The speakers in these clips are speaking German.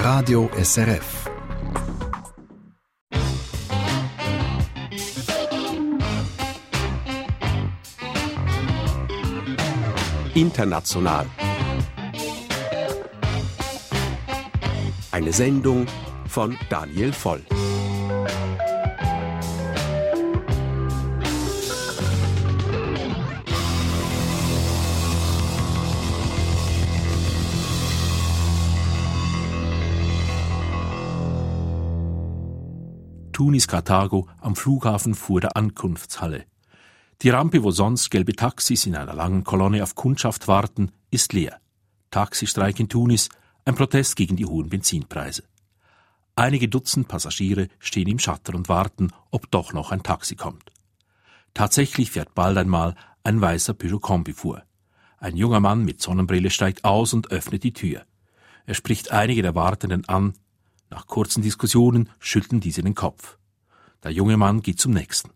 Radio SRF. International. Eine Sendung von Daniel Voll. Tunis-Karthago, am Flughafen vor der Ankunftshalle. Die Rampe, wo sonst gelbe Taxis in einer langen Kolonne auf Kundschaft warten, ist leer. Taxistreik in Tunis, ein Protest gegen die hohen Benzinpreise. Einige Dutzend Passagiere stehen im Schatten und warten, ob doch noch ein Taxi kommt. Tatsächlich fährt bald einmal ein weißer Peugeot Kombi vor. Ein junger Mann mit Sonnenbrille steigt aus und öffnet die Tür. Er spricht einige der Wartenden an. Nach kurzen Diskussionen schütteln diese den Kopf. Der junge Mann geht zum nächsten.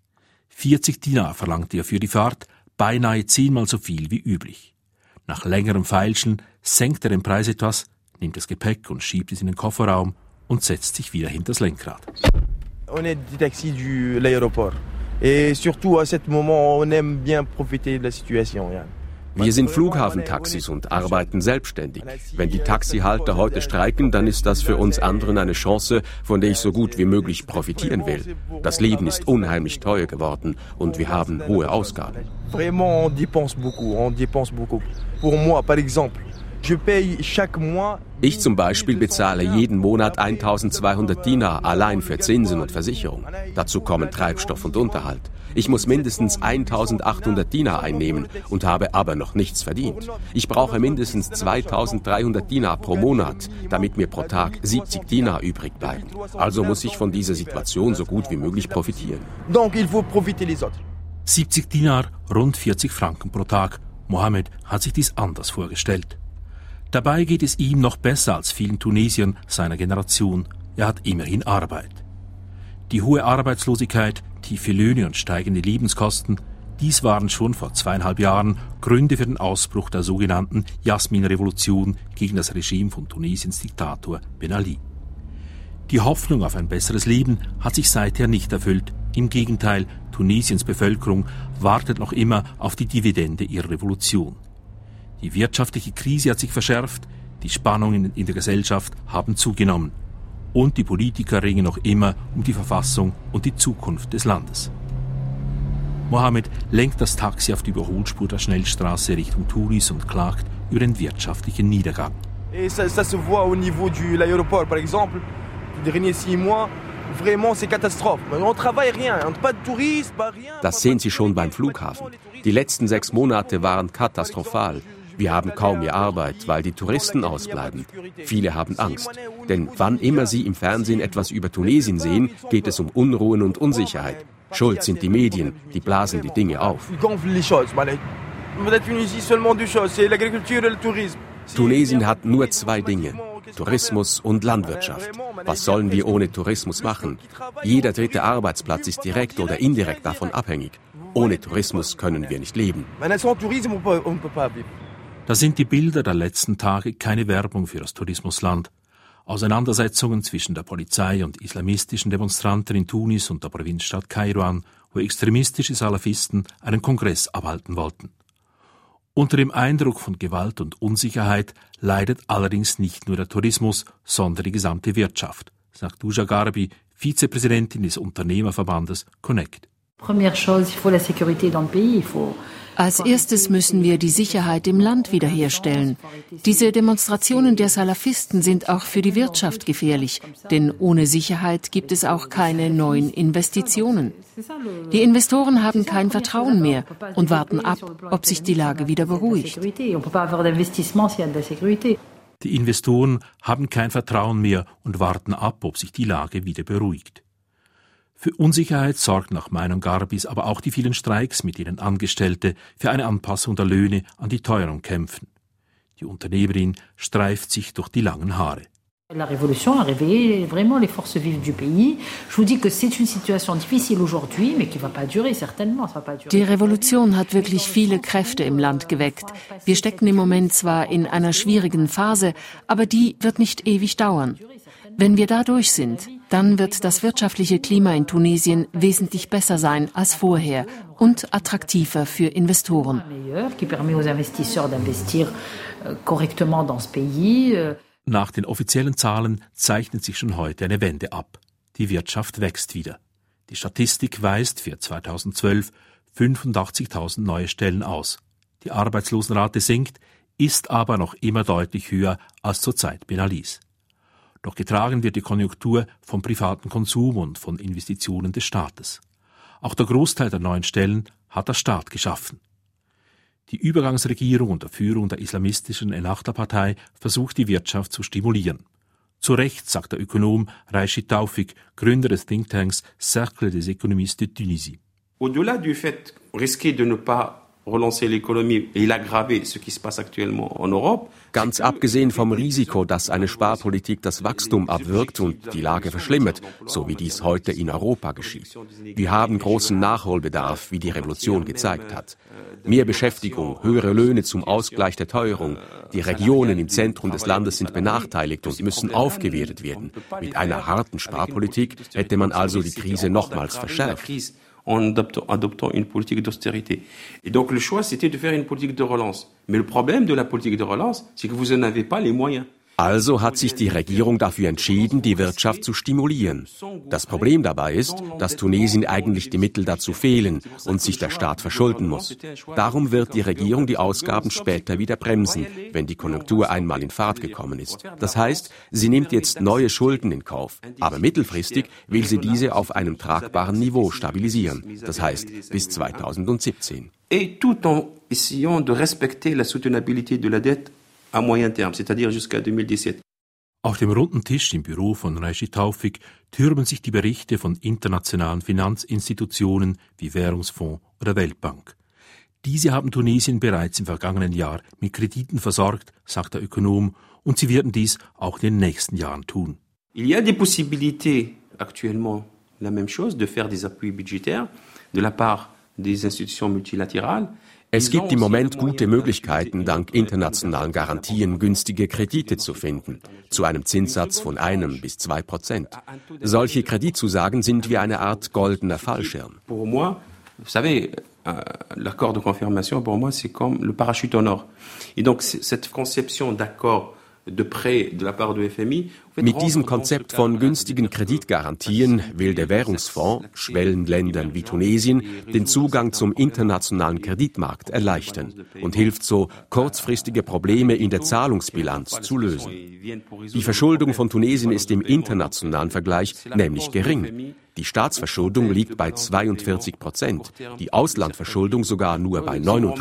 40 Dinar verlangte er für die Fahrt, beinahe 10-mal so viel wie üblich. Nach längerem Feilschen senkt er den Preis etwas, nimmt das Gepäck und schiebt es in den Kofferraum und setzt sich wieder hinter das Lenkrad. On est des taxis de l'aéroport. Et surtout à cet moment, on aime bien profiter de la situation. Wir sind Flughafentaxis und arbeiten selbstständig. Wenn die Taxihalter heute streiken, dann ist das für uns anderen eine Chance, von der ich so gut wie möglich profitieren will. Das Leben ist unheimlich teuer geworden und wir haben hohe Ausgaben. Vraiment, on dépense beaucoup. Pour moi, par exemple, je paye chaque mois. Ich zum Beispiel bezahle jeden Monat 1200 Dinar allein für Zinsen und Versicherung. Dazu kommen Treibstoff und Unterhalt. Ich muss mindestens 1800 Dinar einnehmen und habe aber noch nichts verdient. Ich brauche mindestens 2300 Dinar pro Monat, damit mir pro Tag 70 Dinar übrig bleiben. Also muss ich von dieser Situation so gut wie möglich profitieren. Donc il faut profiter les autres. 70 Dinar, rund 40 Franken pro Tag. Mohammed hat sich dies anders vorgestellt. Dabei geht es ihm noch besser als vielen Tunesiern seiner Generation. Er hat immerhin Arbeit. Die hohe Arbeitslosigkeit, tiefe Löhne und steigende Lebenskosten, dies waren schon vor 2,5 Jahren Gründe für den Ausbruch der sogenannten Jasmin-Revolution gegen das Regime von Tunesiens Diktator Ben Ali. Die Hoffnung auf ein besseres Leben hat sich seither nicht erfüllt. Im Gegenteil, Tunesiens Bevölkerung wartet noch immer auf die Dividende ihrer Revolution. Die wirtschaftliche Krise hat sich verschärft, die Spannungen in der Gesellschaft haben zugenommen. Und die Politiker ringen noch immer um die Verfassung und die Zukunft des Landes. Mohammed lenkt das Taxi auf die Überholspur der Schnellstraße Richtung Tunis und klagt über den wirtschaftlichen Niedergang. Et ça se voit au niveau de l'aéroport, par exemple, les derniers 6 mois, vraiment c'est catastrophe. On travaille rien, pas de touristes, pas rien. Das sehen Sie schon beim Flughafen. Die letzten 6 Monate waren katastrophal. Wir haben kaum mehr Arbeit, weil die Touristen ausbleiben. Viele haben Angst. Denn wann immer sie im Fernsehen etwas über Tunesien sehen, geht es um Unruhen und Unsicherheit. Schuld sind die Medien, die blasen die Dinge auf. Tunesien hat nur 2 Dinge: Tourismus und Landwirtschaft. Was sollen wir ohne Tourismus machen? Jeder 3. Arbeitsplatz ist direkt oder indirekt davon abhängig. Ohne Tourismus können wir nicht leben. Das sind die Bilder der letzten Tage, keine Werbung für das Tourismusland. Auseinandersetzungen zwischen der Polizei und islamistischen Demonstranten in Tunis und der Provinzstadt Kairouan, wo extremistische Salafisten einen Kongress abhalten wollten. Unter dem Eindruck von Gewalt und Unsicherheit leidet allerdings nicht nur der Tourismus, sondern die gesamte Wirtschaft, sagt Douja Garbi, Vizepräsidentin des Unternehmerverbandes Connect. Als erstes müssen wir die Sicherheit im Land wiederherstellen. Diese Demonstrationen der Salafisten sind auch für die Wirtschaft gefährlich, denn ohne Sicherheit gibt es auch keine neuen Investitionen. Die Investoren haben kein Vertrauen mehr und warten ab, ob sich die Lage wieder beruhigt. Die Investoren haben kein Vertrauen mehr und warten ab, ob sich die Lage wieder beruhigt. Für Unsicherheit sorgt nach Meinung Garbis aber auch die vielen Streiks, mit denen Angestellte für eine Anpassung der Löhne an die Teuerung kämpfen. Die Unternehmerin streift sich durch die langen Haare. La Révolution a réveillé vraiment les forces vives du pays. Je vous dis que c'est une situation difficile aujourd'hui, mais qui va pas durer, certainement. Ça va pas durer. Die Revolution hat wirklich viele Kräfte im Land geweckt. Wir stecken im Moment zwar in einer schwierigen Phase, aber die wird nicht ewig dauern. Wenn wir da durch sind, dann wird das wirtschaftliche Klima in Tunesien wesentlich besser sein als vorher und attraktiver für Investoren. Nach den offiziellen Zahlen zeichnet sich schon heute eine Wende ab. Die Wirtschaft wächst wieder. Die Statistik weist für 2012 85.000 neue Stellen aus. Die Arbeitslosenrate sinkt, ist aber noch immer deutlich höher als zur Zeit Ben Alis. Doch getragen wird die Konjunktur vom privaten Konsum und von Investitionen des Staates. Auch der Großteil der neuen Stellen hat der Staat geschaffen. Die Übergangsregierung unter Führung der islamistischen Ennahda-Partei versucht, die Wirtschaft zu stimulieren. Zu Recht, sagt der Ökonom Rachid Taoufik, Gründer des Thinktanks Cercle des économistes de Tunisie. Au-delà du fait risquer de ne pas relancer l'économie et l'aggraver, ce qui se passe actuellement en Europe. Ganz abgesehen vom Risiko, dass eine Sparpolitik das Wachstum abwirkt und die Lage verschlimmert, so wie dies heute in Europa geschieht. Wir haben großen Nachholbedarf, wie die Revolution gezeigt hat. Mehr Beschäftigung, höhere Löhne zum Ausgleich der Teuerung. Die Regionen im Zentrum des Landes sind benachteiligt und müssen aufgewertet werden. Mit einer harten Sparpolitik hätte man also die Krise nochmals verschärft. En adoptant une politique d'austérité. Et donc le choix, c'était de faire une politique de relance. Mais le problème de la politique de relance, c'est que vous n'en avez pas les moyens. Also hat sich die Regierung dafür entschieden, die Wirtschaft zu stimulieren. Das Problem dabei ist, dass Tunesien eigentlich die Mittel dazu fehlen und sich der Staat verschulden muss. Darum wird die Regierung die Ausgaben später wieder bremsen, wenn die Konjunktur einmal in Fahrt gekommen ist. Das heißt, sie nimmt jetzt neue Schulden in Kauf. Aber mittelfristig will sie diese auf einem tragbaren Niveau stabilisieren. Das heißt, bis 2017. Et tout en essayant de respecter la soutenabilité de la dette à moyen terme, c'est-à-dire jusqu'à 2017. Auf dem runden Tisch im Büro von Rachid Taoufik türmen sich die Berichte von internationalen Finanzinstitutionen wie Währungsfonds oder Weltbank. Diese haben Tunesien bereits im vergangenen Jahr mit Krediten versorgt, sagt der Ökonom, und sie werden dies auch in den nächsten Jahren tun. Il y a des possibilités actuellement, la même chose, de faire des appuis budgétaires de la part des institutions multilatérales. Es gibt im Moment gute Möglichkeiten, dank internationalen Garantien günstige Kredite zu finden, zu einem Zinssatz von 1 bis 2%. Solche Kreditzusagen sind wie eine Art goldener Fallschirm. Pour moi, vous savez, l'accord de confirmation, pour moi, c'est comme le parachute en or. Et donc, cette conception d'accord de prêt de la part du FMI. Mit diesem Konzept von günstigen Kreditgarantien will der Währungsfonds Schwellenländern wie Tunesien den Zugang zum internationalen Kreditmarkt erleichtern und hilft so, kurzfristige Probleme in der Zahlungsbilanz zu lösen. Die Verschuldung von Tunesien ist im internationalen Vergleich nämlich gering. Die Staatsverschuldung liegt bei 42%, die Auslandverschuldung sogar nur bei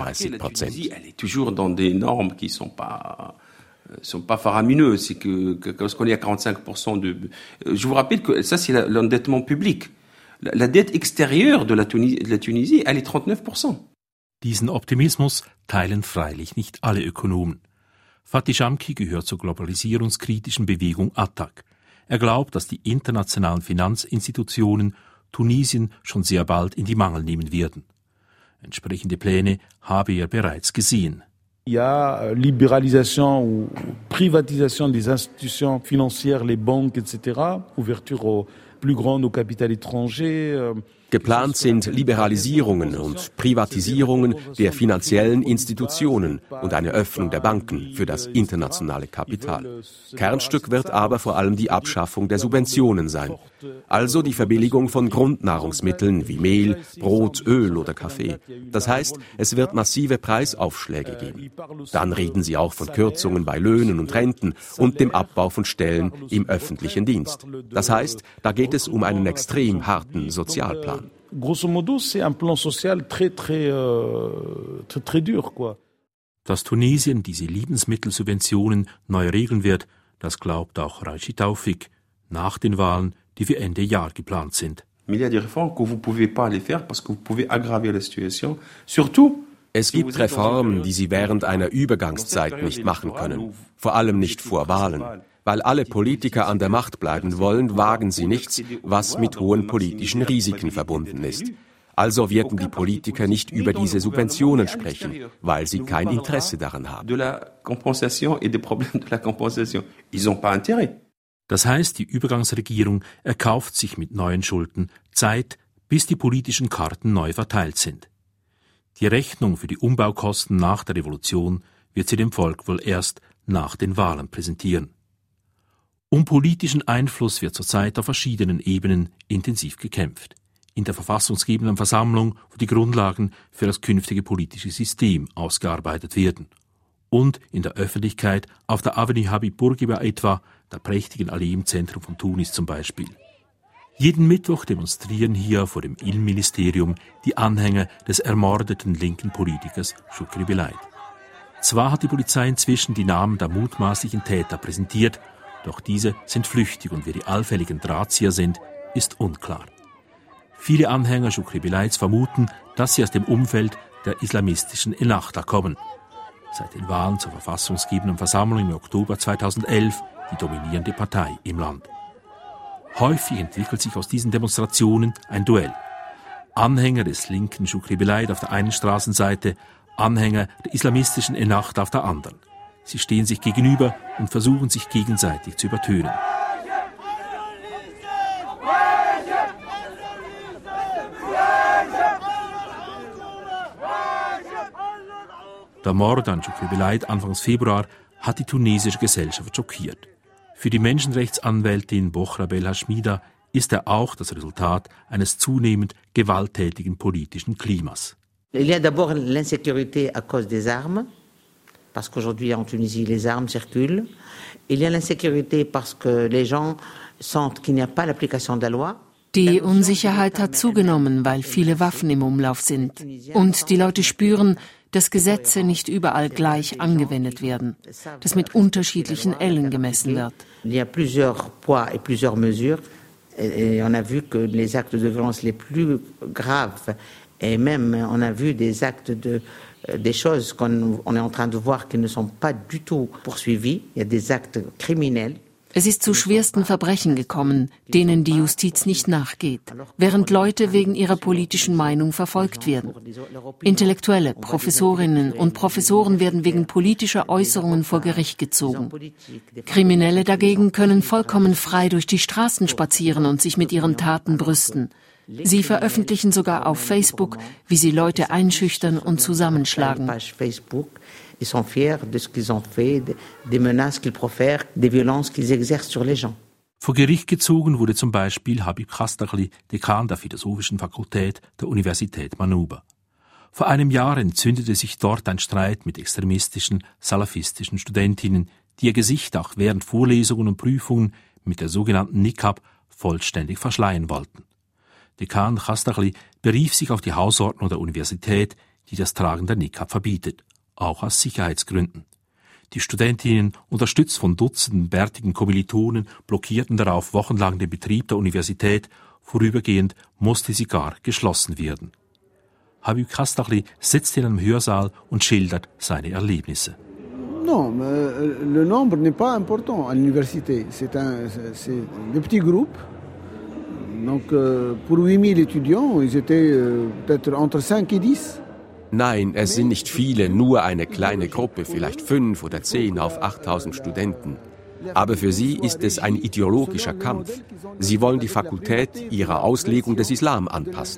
39%. Sont pas faramineux, c'est que lorsqu'on est à 45% de... Je vous rappelle que ça, c'est l'endettement public. La dette extérieure de la Tunisie, elle est 39%. Diesen Optimismus teilen freilich nicht alle Ökonomen. Fatih Shamki gehört zur globalisierungskritischen Bewegung Attac. Er glaubt, dass die internationalen Finanzinstitutionen Tunesien schon sehr bald in die Mangel nehmen werden. Entsprechende Pläne habe er bereits gesehen. Il y a libéralisation ou privatisation des institutions financières, les banques, etc., ouverture plus grande au capital étranger. Geplant sind Liberalisierungen und Privatisierungen der finanziellen Institutionen und eine Öffnung der Banken für das internationale Kapital. Kernstück wird aber vor allem die Abschaffung der Subventionen sein. Also die Verbilligung von Grundnahrungsmitteln wie Mehl, Brot, Öl oder Kaffee. Das heißt, es wird massive Preisaufschläge geben. Dann reden sie auch von Kürzungen bei Löhnen und Renten und dem Abbau von Stellen im öffentlichen Dienst. Das heißt, da geht es um einen extrem harten Sozialplan. Grosso modo, c'est un plan social très dur, quoi. Dass Tunesien diese Lebensmittelsubventionen neu regeln wird, das glaubt auch Rachid Taoufik nach den Wahlen, die für Ende Jahr geplant sind. Mais il y a des réformes que vous pouvez pas les faire parce que vous pouvez aggraver la situation. Surtout Es gibt Reformen, die Sie während einer Übergangszeit nicht machen können, vor allem nicht vor Wahlen. Weil alle Politiker an der Macht bleiben wollen, wagen sie nichts, was mit hohen politischen Risiken verbunden ist. Also werden die Politiker nicht über diese Subventionen sprechen, weil sie kein Interesse daran haben. Das heißt, die Übergangsregierung erkauft sich mit neuen Schulden Zeit, bis die politischen Karten neu verteilt sind. Die Rechnung für die Umbaukosten nach der Revolution wird sie dem Volk wohl erst nach den Wahlen präsentieren. Um politischen Einfluss wird zurzeit auf verschiedenen Ebenen intensiv gekämpft. In der verfassungsgebenden Versammlung, wo die Grundlagen für das künftige politische System ausgearbeitet werden. Und in der Öffentlichkeit auf der Avenue Habib Bourguiba etwa, der prächtigen Allee im Zentrum von Tunis zum Beispiel. Jeden Mittwoch demonstrieren hier vor dem Innenministerium die Anhänger des ermordeten linken Politikers Shukri Belaid. Zwar hat die Polizei inzwischen die Namen der mutmaßlichen Täter präsentiert, doch diese sind flüchtig und wer die allfälligen Drahtzieher sind, ist unklar. Viele Anhänger Shukri Belaids vermuten, dass sie aus dem Umfeld der islamistischen Ennahda kommen. Seit den Wahlen zur verfassungsgebenden Versammlung im Oktober 2011 die dominierende Partei im Land. Häufig entwickelt sich aus diesen Demonstrationen ein Duell. Anhänger des linken Shukri Belaid auf der einen Straßenseite, Anhänger der islamistischen Ennahda auf der anderen. Sie stehen sich gegenüber und versuchen sich gegenseitig zu übertönen. Der Mord an Shukri Belaid Anfangs Februar hat die tunesische Gesellschaft schockiert. Für die Menschenrechtsanwältin Bochra Belhashmida ist er auch das Resultat eines zunehmend gewalttätigen politischen Klimas. Il y a d'abord l'insécurité à cause des armes, parce qu'aujourd'hui en Tunisie les armes circulent. Il y a l'insécurité parce que les gens sentent qu'il n'y a pas l'application de la loi. Die Unsicherheit hat zugenommen, weil viele Waffen im Umlauf sind. Und die Leute spüren, dass Gesetze nicht überall gleich angewendet werden, dass mit unterschiedlichen Ellen gemessen wird. Il y a plusieurs poids et plusieurs mesures. Et on a vu que les actes de violence les plus graves, et même on a vu des actes des choses qu'on est en train de voir qui ne sont pas du tout poursuivis. Il y a des actes criminels. Es ist zu schwersten Verbrechen gekommen, denen die Justiz nicht nachgeht, während Leute wegen ihrer politischen Meinung verfolgt werden. Intellektuelle, Professorinnen und Professoren werden wegen politischer Äußerungen vor Gericht gezogen. Kriminelle dagegen können vollkommen frei durch die Straßen spazieren und sich mit ihren Taten brüsten. Sie veröffentlichen sogar auf Facebook, wie sie Leute einschüchtern und zusammenschlagen. Ils sont fiers de ce qu'ils ont fait, des menaces qu'ils profèrent, des violences qu'ils exercent sur les gens. Vor Gericht gezogen wurde zum Beispiel Habib Khastagli, Dekan der Philosophischen Fakultät der Universität Manuba. Vor einem Jahr entzündete sich dort ein Streit mit extremistischen, salafistischen Studentinnen, die ihr Gesicht auch während Vorlesungen und Prüfungen mit der sogenannten Niqab vollständig verschleiern wollten. Dekan Khastagli berief sich auf die Hausordnung der Universität, die das Tragen der Niqab verbietet, auch aus Sicherheitsgründen. Die Studentinnen, unterstützt von Dutzenden bärtigen Kommilitonen, blockierten darauf wochenlang den Betrieb der Universität, vorübergehend musste sie gar geschlossen werden. Habib Khastagli sitzt in einem Hörsaal und schildert seine Erlebnisse. Non, le nombre n'est pas important à l'université. C'est des petits groupes. Donc pour 8000 étudiants, ils étaient peut-être entre 5 et 10. Nein, es sind nicht viele, nur eine kleine Gruppe, vielleicht 5 oder 10 auf 8000 Studenten. Aber für sie ist es ein ideologischer Kampf. Sie wollen die Fakultät ihrer Auslegung des Islam anpassen.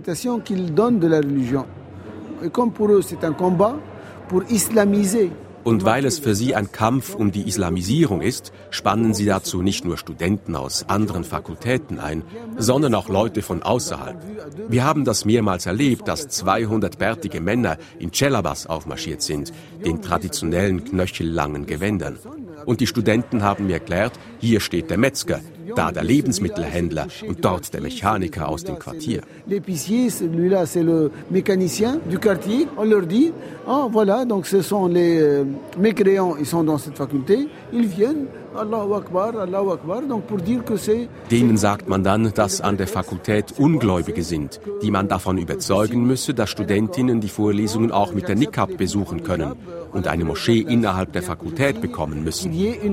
Und weil es für sie ein Kampf um die Islamisierung ist, spannen sie dazu nicht nur Studenten aus anderen Fakultäten ein, sondern auch Leute von außerhalb. Wir haben das mehrmals erlebt, dass 200 bärtige Männer in Cellabas aufmarschiert sind, den traditionellen knöchellangen Gewändern. Und die Studenten haben mir erklärt, hier steht der Metzger, da der Lebensmittelhändler und dort der Mechaniker aus dem Quartier. L'épicier, celui-là, c'est le mécanicien du quartier. On leur dit, ah voilà, donc ce sont les mécréants, ils sont dans cette faculté, ils viennent, Allahu Akbar, donc pour dire que c'est... Denen sagt man dann, dass an der Fakultät Ungläubige sind, die man davon überzeugen müsse, dass Studentinnen die Vorlesungen auch mit der Niqab besuchen können. und eine Moschee innerhalb der Fakultät bekommen müssen.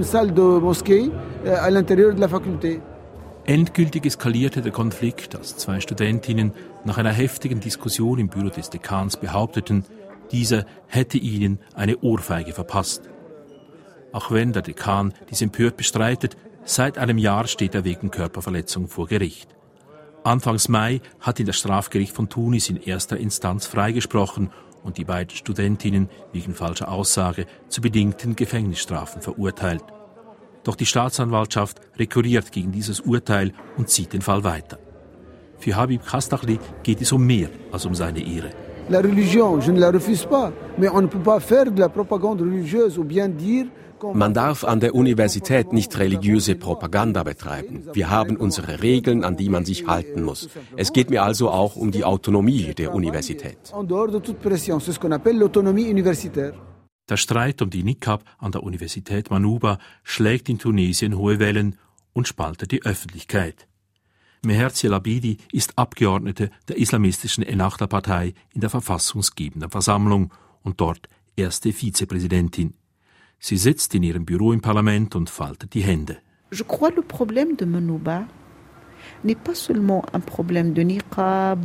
Endgültig eskalierte der Konflikt, als 2 Studentinnen nach einer heftigen Diskussion im Büro des Dekans behaupteten, dieser hätte ihnen eine Ohrfeige verpasst. Auch wenn der Dekan dies empört bestreitet, seit einem Jahr steht er wegen Körperverletzung vor Gericht. Anfangs Mai hat ihn das Strafgericht von Tunis in erster Instanz freigesprochen und die beiden Studentinnen wegen falscher Aussage zu bedingten Gefängnisstrafen verurteilt. Doch die Staatsanwaltschaft rekurriert gegen dieses Urteil und zieht den Fall weiter. Für Habib Khastachli geht es um mehr als um seine Ehre. La religion, je ne la refuse pas, mais on ne peut pas faire de la propagande religieuse ou bien dire. Man darf an der Universität nicht religiöse Propaganda betreiben. Wir haben unsere Regeln, an die man sich halten muss. Es geht mir also auch um die Autonomie der Universität. Der Streit um die Niqab an der Universität Manuba schlägt in Tunesien hohe Wellen und spaltet die Öffentlichkeit. Meherzi El Abidi ist Abgeordnete der islamistischen Ennahda-Partei in der verfassungsgebenden Versammlung und dort erste Vizepräsidentin. Sie sitzt in ihrem Büro im Parlament und faltet die Hände. Je crois le problème de Manuba n'est pas seulement un problème de niqab,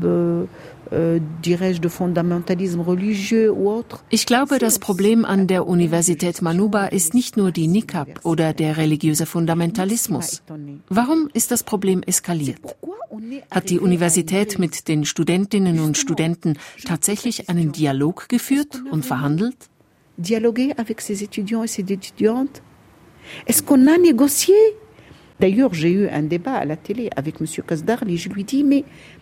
dirais-je, de fondamentalisme religieux ou autre. Ich glaube, das Problem an der Universität Manuba ist nicht nur die Niqab oder der religiöse Fundamentalismus. Warum ist das Problem eskaliert? Hat die Universität mit den Studentinnen und Studenten tatsächlich einen Dialog geführt und verhandelt? Dialoguer avec ses étudiants et ses étudiantes? Est-ce qu'on a négocié? D'ailleurs, j'ai eu un débat à la télé avec M. Khastachli. Je lui dis, mais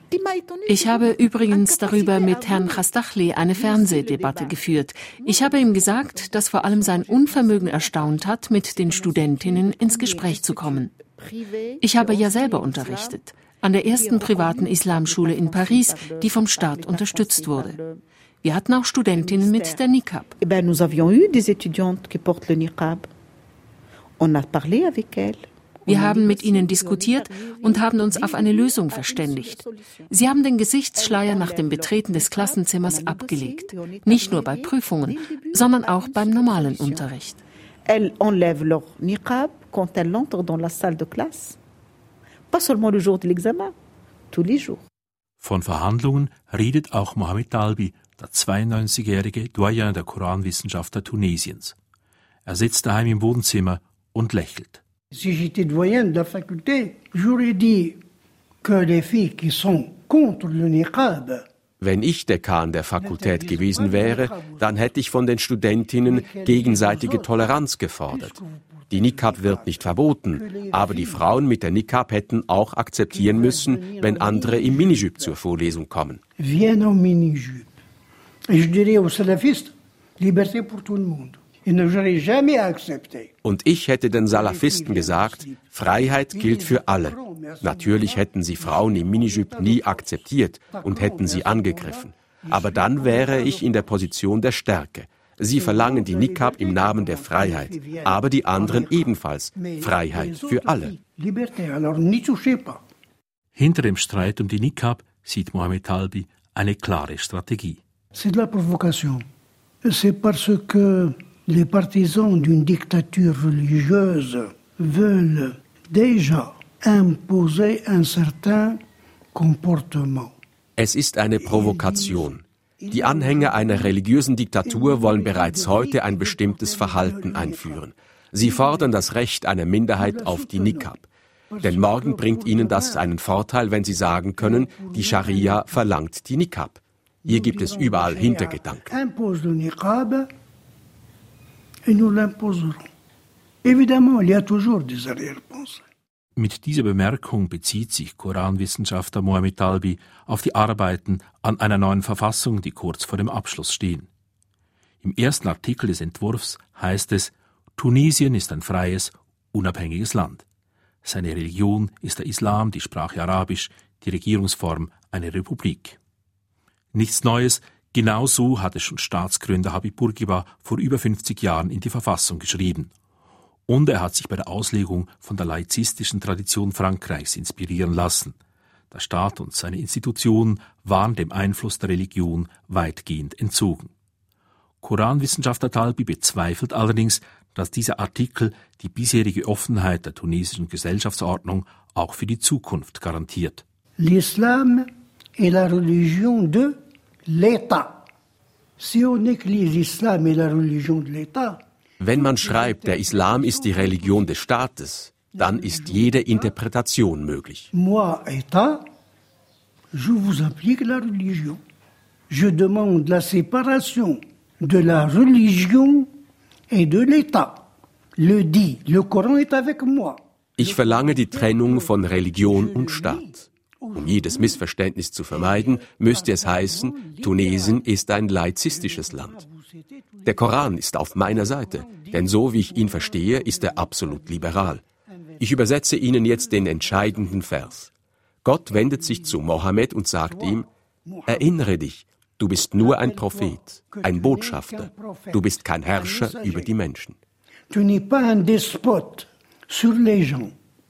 ich habe übrigens darüber mit Herrn Khastachli eine Fernsehdebatte geführt. Ich habe ihm gesagt, dass vor allem sein Unvermögen erstaunt hat, mit den Studentinnen ins Gespräch zu kommen. Ich habe ja selber unterrichtet, an der ersten privaten Islamschule in Paris, die vom Staat unterstützt wurde. Wir hatten auch Studentinnen mit der Niqab. Nous avions eu des étudiantes qui portent le niqab. On a parlé avec elles. Wir haben mit ihnen diskutiert und haben uns auf eine Lösung verständigt. Sie haben den Gesichtsschleier nach dem Betreten des Klassenzimmers abgelegt. Nicht nur bei Prüfungen, sondern auch beim normalen Unterricht. Elles enlèvent leur niqab quand elles entrent dans la salle de classe. Pas seulement le jour de l'examen, tous les jours. Von Verhandlungen redet auch Mohamed Talbi, der 92-jährige Doyen der Koranwissenschaftler Tunesiens. Er sitzt daheim im Wohnzimmer und lächelt. Si j'étais doyen de la faculté, j'aurais dit que les filles qui sont contre le niqab. Wenn ich Dekan der Fakultät gewesen wäre, dann hätte ich von den Studentinnen gegenseitige Toleranz gefordert. Die Niqab wird nicht verboten, aber die Frauen mit der Niqab hätten auch akzeptieren müssen, wenn andere im Minijup zur Vorlesung kommen. Viens en minijup. Je dirais aux salafistes, liberté pour tout le monde. Und ich hätte den Salafisten gesagt, Freiheit gilt für alle. Natürlich hätten sie Frauen im Minijup nie akzeptiert und hätten sie angegriffen. Aber dann wäre ich in der Position der Stärke. Sie verlangen die Niqab im Namen der Freiheit, aber die anderen ebenfalls. Freiheit für alle. Hinter dem Streit um die Niqab sieht Mohamed Talbi eine klare Strategie. C'est de la provocation. C'est parce que les partisans d'une dictature religieuse veulent déjà imposer un certain comportement. Es ist eine Provokation. Die Anhänger einer religiösen Diktatur wollen bereits heute ein bestimmtes Verhalten einführen. Sie fordern das Recht einer Minderheit auf die Niqab. Denn morgen bringt ihnen das einen Vorteil, wenn sie sagen können, die Scharia verlangt die Niqab. Hier gibt es überall Hintergedanken. Mit dieser Bemerkung bezieht sich Koranwissenschaftler Mohamed Talbi auf die Arbeiten an einer neuen Verfassung, die kurz vor dem Abschluss stehen. Im ersten Artikel des Entwurfs heißt es, Tunesien ist ein freies, unabhängiges Land. Seine Religion ist der Islam, die Sprache Arabisch, die Regierungsform eine Republik. Nichts Neues, genau so hat es schon Staatsgründer Habib Bourguiba vor über 50 Jahren in die Verfassung geschrieben. Und er hat sich bei der Auslegung von der laizistischen Tradition Frankreichs inspirieren lassen. Der Staat und seine Institutionen waren dem Einfluss der Religion weitgehend entzogen. Koranwissenschaftler Talbi bezweifelt allerdings, dass dieser Artikel die bisherige Offenheit der tunesischen Gesellschaftsordnung auch für die Zukunft garantiert. L'islam est la religion de l'État. Si on écrit l'islam est la religion de l'État. Wenn man schreibt, der Islam ist die Religion des Staates, dann ist jede Interpretation möglich. Moi, État, je vous applique la religion. Je demande la séparation de la religion et de l'État. Le Coran est avec moi. Ich verlange die Trennung von Religion und Staat. Um jedes Missverständnis zu vermeiden, müsste es heißen, Tunesien ist ein laizistisches Land. Der Koran ist auf meiner Seite, denn so wie ich ihn verstehe, ist er absolut liberal. Ich übersetze Ihnen jetzt den entscheidenden Vers. Gott wendet sich zu Mohammed und sagt ihm, erinnere dich, du bist nur ein Prophet, ein Botschafter, du bist kein Herrscher über die Menschen. Tu n'es pas un despote sur les gens.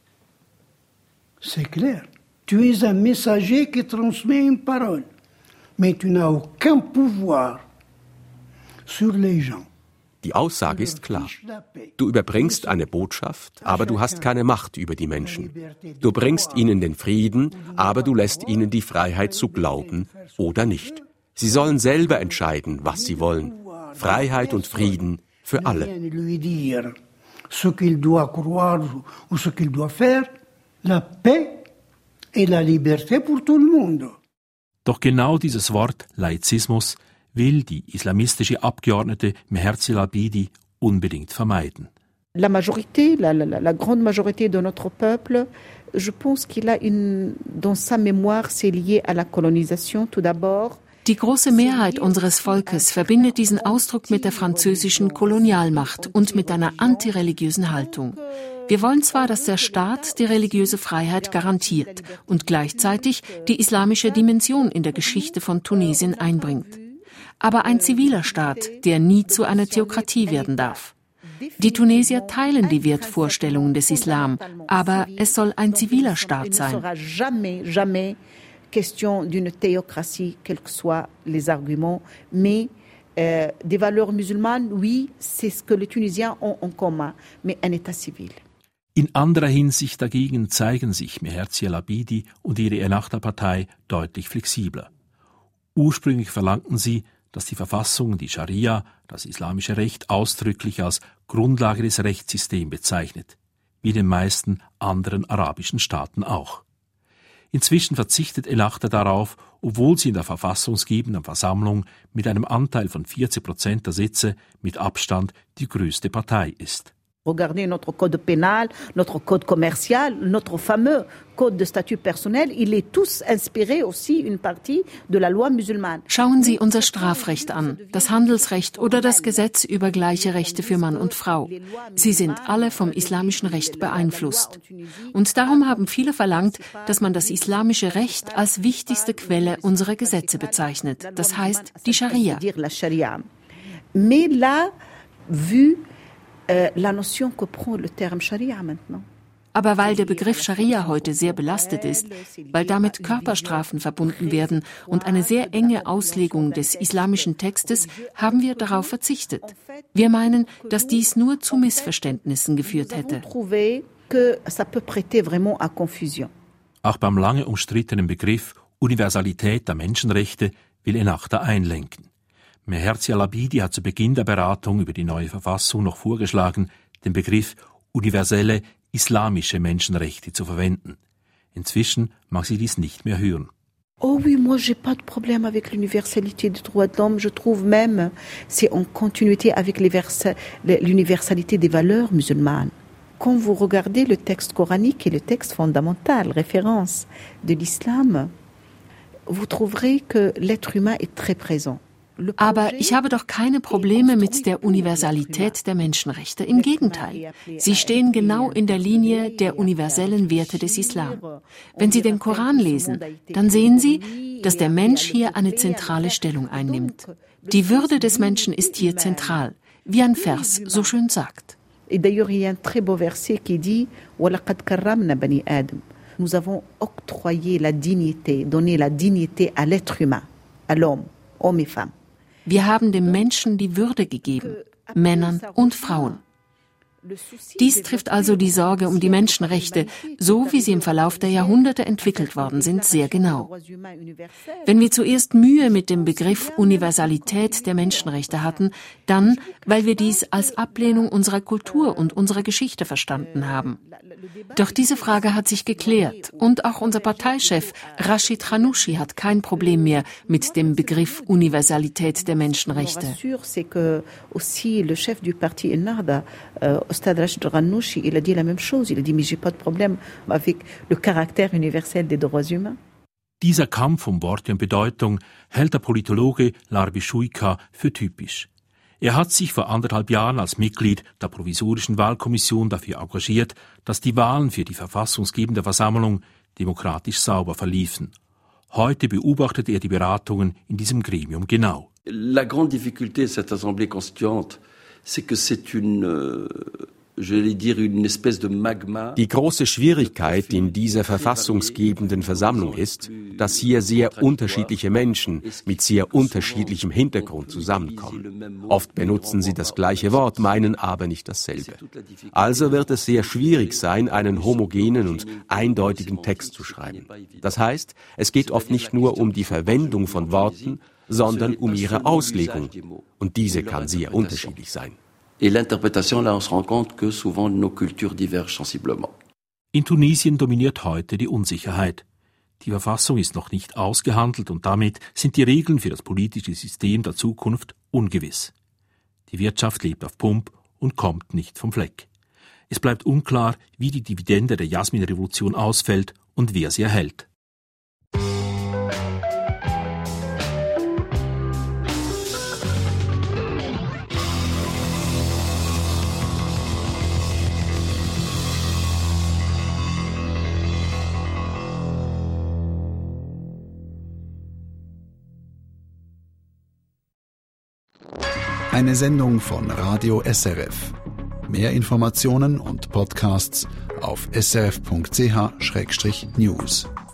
C'est clair. Tu es un messager qui transmet une parole, mais tu n'as aucun pouvoir sur les gens. Die Aussage ist klar. Du überbringst eine Botschaft, aber du hast keine Macht über die Menschen. Du bringst ihnen den Frieden, aber du lässt ihnen die Freiheit zu glauben oder nicht. Sie sollen selber entscheiden, was sie wollen. Freiheit und Frieden für alle. Ce qu'il doit croire ou ce qu'il doit faire, la paix et la liberté pour tout le monde. Doch genau dieses Wort Laizismus will die islamistische Abgeordnete Meherzi Labidi unbedingt vermeiden. La majorité, la grande majorité de notre peuple, je pense qu'il a dans sa mémoire, c'est lié à la colonisation tout d'abord. Die große Mehrheit unseres Volkes verbindet diesen Ausdruck mit der französischen Kolonialmacht und mit einer antireligiösen Haltung. Wir wollen zwar, dass der Staat die religiöse Freiheit garantiert und gleichzeitig die islamische Dimension in der Geschichte von Tunesien einbringt. Aber ein ziviler Staat, der nie zu einer Theokratie werden darf. Die Tunesier teilen die Wertvorstellungen des Islam, aber es soll ein ziviler Staat sein. Question d'une théocratie, quels que soient les arguments, mais des valeurs musulmanes, oui, c'est ce que les Tunisiens ont en commun, mais un État civil. In anderer Hinsicht dagegen zeigen sich Meherzi Labidi und ihre Ennahda-Partei deutlich flexibler. Ursprünglich verlangten sie, dass die Verfassung die Scharia, das islamische Recht, ausdrücklich als Grundlage des Rechtssystems bezeichnet, wie in den meisten anderen arabischen Staaten auch. Inzwischen verzichtet Ennahda darauf, obwohl sie in der verfassungsgebenden Versammlung mit einem Anteil von 40% der Sitze mit Abstand die größte Partei ist. Regardez notre code pénal, notre code commercial, notre fameux code de statut personnel, il est tous inspiré aussi une partie de la loi musulmane. Schauen Sie unser Strafrecht an, das Handelsrecht oder das Gesetz über gleiche Rechte für Mann und Frau. Sie sind alle vom islamischen Recht beeinflusst. Und darum haben viele verlangt, dass man das islamische Recht als wichtigste Quelle unserer Gesetze bezeichnet. Das heißt die Scharia. Mais là, vu la notion que prend le terme Scharia maintenant. Aber weil der Begriff Scharia heute sehr belastet ist, weil damit Körperstrafen verbunden werden und eine sehr enge Auslegung des islamischen Textes, haben wir darauf verzichtet. Wir meinen, dass dies nur zu Missverständnissen geführt hätte. Auch beim lange umstrittenen Begriff Universalität der Menschenrechte will Ennahda einlenken. Meherzi Labidi hat zu Beginn der Beratung über die neue Verfassung noch vorgeschlagen, den Begriff universelle islamische Menschenrechte zu verwenden. Inzwischen mag sie dies nicht mehr hören. Oh oui, moi j'ai pas de problème avec l'universalité des droits de l'homme. Je trouve même c'est en continuité avec l'universalité des valeurs musulmanes. Quand vous regardez le texte coranique et le texte fondamental, référence de l'islam, vous trouverez que l'être humain est très présent. Aber ich habe doch keine Probleme mit der Universalität der Menschenrechte. Im Gegenteil. Sie stehen genau in der Linie der universellen Werte des Islam. Wenn Sie den Koran lesen, dann sehen Sie, dass der Mensch hier eine zentrale Stellung einnimmt. Die Würde des Menschen ist hier zentral, wie ein Vers so schön sagt. Et d'ailleurs, il y a un très beau verset qui dit « وَلَقَدْ كَرَّمْنَا بَنِي آدَمَ » Nous avons octroyé la dignité, donné la dignité à l'être humain, à l'homme, hommes et femmes. Wir haben dem Menschen die Würde gegeben, Männern und Frauen. Dies trifft also die Sorge um die Menschenrechte, so wie sie im Verlauf der Jahrhunderte entwickelt worden sind, sehr genau. Wenn wir zuerst Mühe mit dem Begriff Universalität der Menschenrechte hatten, dann, weil wir dies als Ablehnung unserer Kultur und unserer Geschichte verstanden haben. Doch diese Frage hat sich geklärt und auch unser Parteichef Rashid Ghannouchi hat kein Problem mehr mit dem Begriff Universalität der Menschenrechte. Stade Rashid Ghannouchi, il a dit la même chose. Il a dit, mais j'ai pas de problème avec le caractère universel des droits humains. Dieser Kampf um Worte und Bedeutung hält der Politologe Larbi Shuika für typisch. Er hat sich vor 1,5 Jahren als Mitglied der provisorischen Wahlkommission dafür engagiert, dass die Wahlen für die verfassungsgebende Versammlung demokratisch sauber verliefen. Heute beobachtet er die Beratungen in diesem Gremium genau. La grande difficulté de cette assemblée constituante, c'est que c'est Die große Schwierigkeit in dieser verfassungsgebenden Versammlung ist, dass hier sehr unterschiedliche Menschen mit sehr unterschiedlichem Hintergrund zusammenkommen. Oft benutzen sie das gleiche Wort, meinen aber nicht dasselbe. Also wird es sehr schwierig sein, einen homogenen und eindeutigen Text zu schreiben. Das heißt, es geht oft nicht nur um die Verwendung von Worten, sondern um ihre Auslegung. Und diese kann sehr unterschiedlich sein. Et l'interprétation, là, on se rend compte que souvent nos cultures divergent sensiblement. In Tunesien dominiert heute die Unsicherheit. Die Verfassung ist noch nicht ausgehandelt und damit sind die Regeln für das politische System der Zukunft ungewiss. Die Wirtschaft lebt auf Pump und kommt nicht vom Fleck. Es bleibt unklar, wie die Dividende der Jasmin-Revolution ausfällt und wer sie erhält. Eine Sendung von Radio SRF. Mehr Informationen und Podcasts auf srf.ch/news.